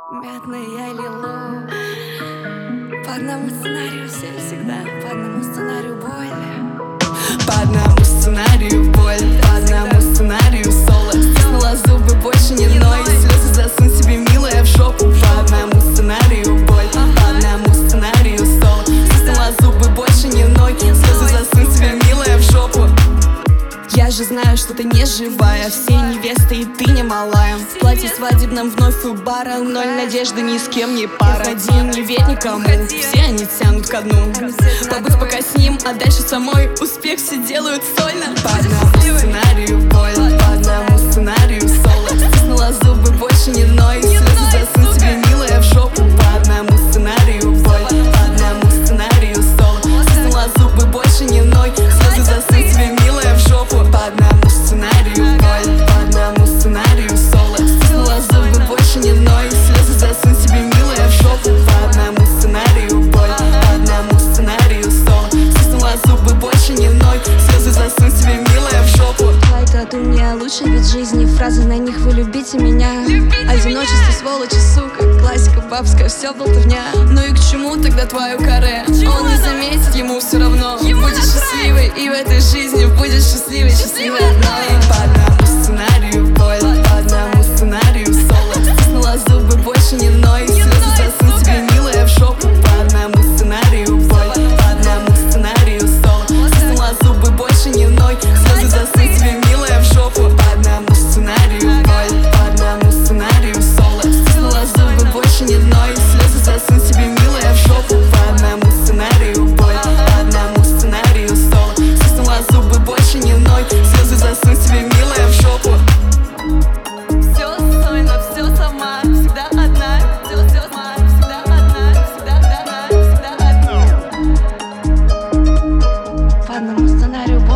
Мятная лилу. По одному сценарию все всегда, по одному сценарию боль. По одному сценарию боль, по одному сценарию соло. Стиснула зубы, больше не ной. Слезы засунь себе, милая, в жопу. По одному сценарию боль, по одному сценарию соло. Стиснула зубы, больше не ной. Слезы засунь себе, милая, в жопу. Я же знаю, что ты не живая. Все невесты и ты не малая. В платье свадебном вновь у бара. Ноль надежды, ни с кем не пара. Ходи, не верь никому, все они тянут ко дну. Побудь пока с ним, а дальше самой успех все делают сольно. По одному сценарию боль, по одному сценарию соло. Стиснула зубы, больше не ной. Слезы засунь себе, милая, в жопу. По одному сценарию боль, по одному сценарию соло. Стиснула зубы, больше не ной. Слезы засунь себе, милая, в жопу. По одному сценарию боль, по одному сценарию соло. Стиснула зубы, больше не ной. Слезы засунь себе, милая, в жопу. По одному сценарию боль, по одному сценарию соло. Стиснула зубы, больше не ной. Слезы засунь себе, милая, в жопу. Тату мне лучше вид жизни. Фразы на них: вы любите меня. Одиночество, сволочи, сука. Классика бабская, все болтовня. Ну и к чему тогда твое каре? Он не заметит, ему все равно. Будешь счастливой и в этой жизни будешь счастливой, счастливой одной. По одному сценарию боль, по одному сценарию соло. Стиснула зубы, больше не ной. Слезы засунь себе, милая, в жопу. По одному сценарию боль, по одному сценарию соло. Стиснула зубы, больше не ной. Слезы засунь себе, милая, в жопу. По одному сценарию боль, по одному сценарию соло. Стиснула зубы, больше не ной. Слезы засунь себе, милая, в жопу. По одному сценарию боль, по одному сценарию соло. Стиснула зубы, больше не ной. Слезы засунь себе, милая, в жопу. Все сольно, все сама, всегда одна. Все сама, всегда одна, всегда одна, всегда одна. По одному сценарию